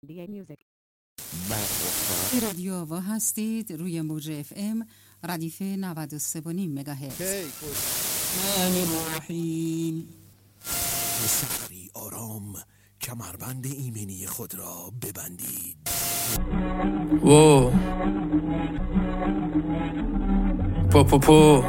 رادیو آوا هستید روی موج اف ام ردیف 93.5 مگاهرتز. الرحیم. سحری آرام کمربند ایمنی خود را ببندید. پو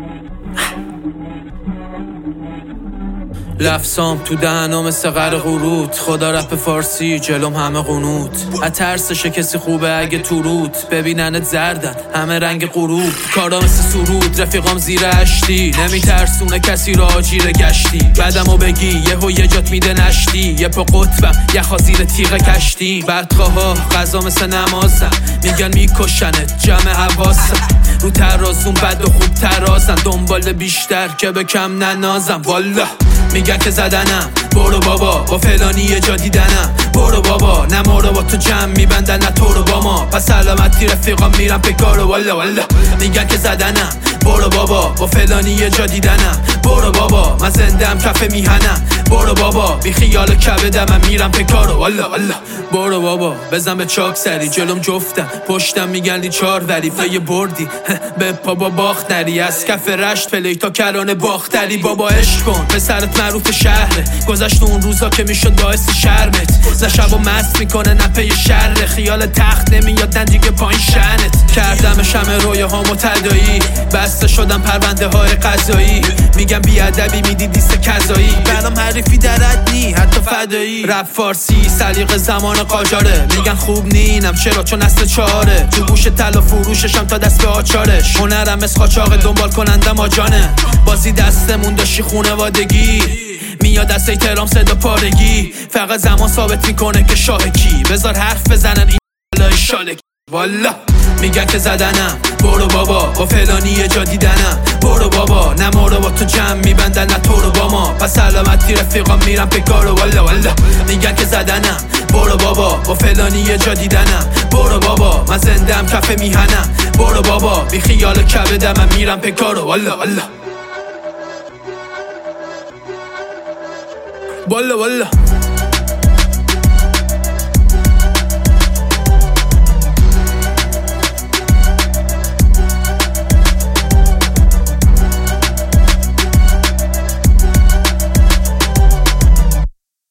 لفظام تو دهنم مثل غر قرود، خدا رپ فارسی جلوم همه قنوت. ترسشه کسی خوبه اگه تو رود ببیننت زردن همه رنگ غروب. کارا مثل سرود رفیقام زیر اشتی، نمیترسونه کسی را آجیر گشتی. بعدمو بگی یه جات میده نشتی، یه پا قطبم یه خازیر تیغ کشتی. بدخواها غذا مثل نمازم میگن میکشنت جمع حواسم. رو ترازون بد و خوب ترازن، دنبال بیشتر که به کم ننازم. والا میگن که زدنم برو بابا، با فلانی یه جا دیدنم برو بابا. نه ما رو با تو جمع میبندن نه تو رو با ما، پس سلامتی رفیقام میرم به کارو. والا میگن که زدنم برو بابا، با فلانی یه جا دیدنم برو بابا. من زندم کف میهنم برو بابا، بی خیال کبدم من میرم به کارو. والا برو بابا بزن به چاک سری، جلوم جفتم پشتم میگن چار وری. فیه بردی به پا با باخت نری، از کف رشت پلی تا کرانه باختری. بابا عشق کن پسرت معروف شهره، گذشت اون روزا که میشد باعث شرمت. نه شبو مست میکنه نه پی شر، خیال تخت نمیاد نه دیگه پایین شنت. کردم شمع رویه هامو تدایی، بسته شدم پرونده های قضایی. میگم بیادبی میدی دیست کذایی، برام حریفی درد نی حتی فدایی. رپ فارسی سلیقه زمان قاجاره، میگن خوب نینم چرا چون نسل چاره. تو گوش طلا فروششم تا دست به آچارش، هنرم مثل قاچاق دنبال کنندم آجانه. بازی دستمون داشتی خونوادگی، میاد دست احترام صدا پارگی. فقط زمان ثابت میکنه که شاه کی، بذار حرف بزنن این لای شالکی. والا میگن که زدنم برو بابا، با فلانی یه جا دیدنم برو بابا. نه ما رو با تو جمع میبندن نه تو رو با ما، پس سلامتی رفیقام میرم به کارو. والا میگن که زدنم برو بابا، با فلانی یه جا دیدنم برو بابا. من زندم کف میهنم برو بابا، بی خیال کبدم من میرم به کارو. والا